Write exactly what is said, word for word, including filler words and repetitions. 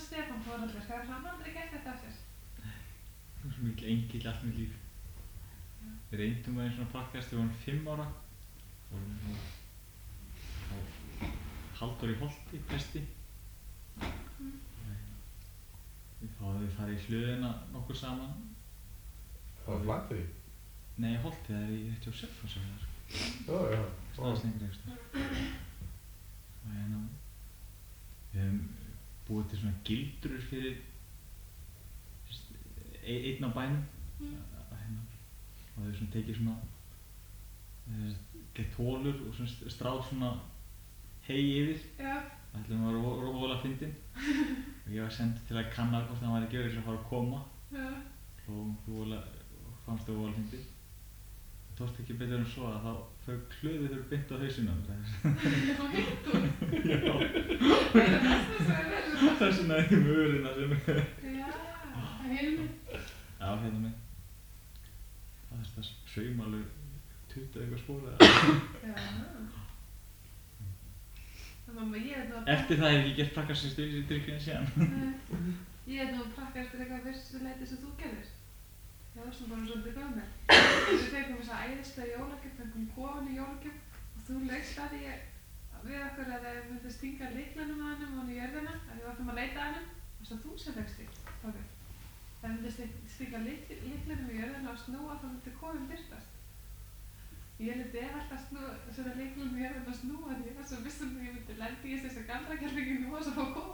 hann Stefán foreldrar, hvað er hann aldrei gert þetta af sér? Það var svo mikil engill allt mitt líf. Við reyndum að einn svona prakkast þegar við vorum fimm ára. Vorum á Halldóri Holti, presti. Mm. Við fáum við farið í hlöðina nokkur saman. Það var Flateyri? Nei, Holti, það er í rétti á Selfossi þar. Já, já. Staðast lengri einhvers. Og hérna, við höfum búið til svona gildrur fyrir einn á bænum. Mm. Hérna, og þau svona tekið svona, gett hólur og svona stráð svona hey yfir. Já. Það ætlum að vera rofalega fyndinn. Og ég var send til að kanna hvort hann væri ekki örugglega að fara að koma. Já. Og rofalega, fannst það rofalega fyndinn. Það tókst ekki betur en svo að þá fauk hlöðið þurr beint á hausinn á mér. Og hitt hún? Já. Það er það sem er verið. Það er svona í mörina sem er. Já, það er hérna minn. Já, hérna minn. Það er það saum alveg tuttugu eitthvað spór eða. Já. Það mamma, ég er nú að Eftir það hef ég ekki gert prakkarsýstu í drykkjunni síðan. Ég er nú að prakka eftir eitthvað vissu leyti sem þú gerðir. Já, þú bara svolítið gömul. Við fengum þessa æðislega jólagjöf, fengum kofan í jólagjöf og þú laugst að því við okkur að það myndi stinga lyklanum að hennum ofan í jörðina að við vartum að leita að hennum. Það var þú sem laugst því, Tóki. Það myndi stinga lyklanum í jörðina og snúa þá myndi kofinn birtast. Ég liti ef alltaf snúa, setja lyklanum í jörðina og snúa því ég var svo vissum að ég myndi lendi í þessu galdrakerlingu og svo fá kofan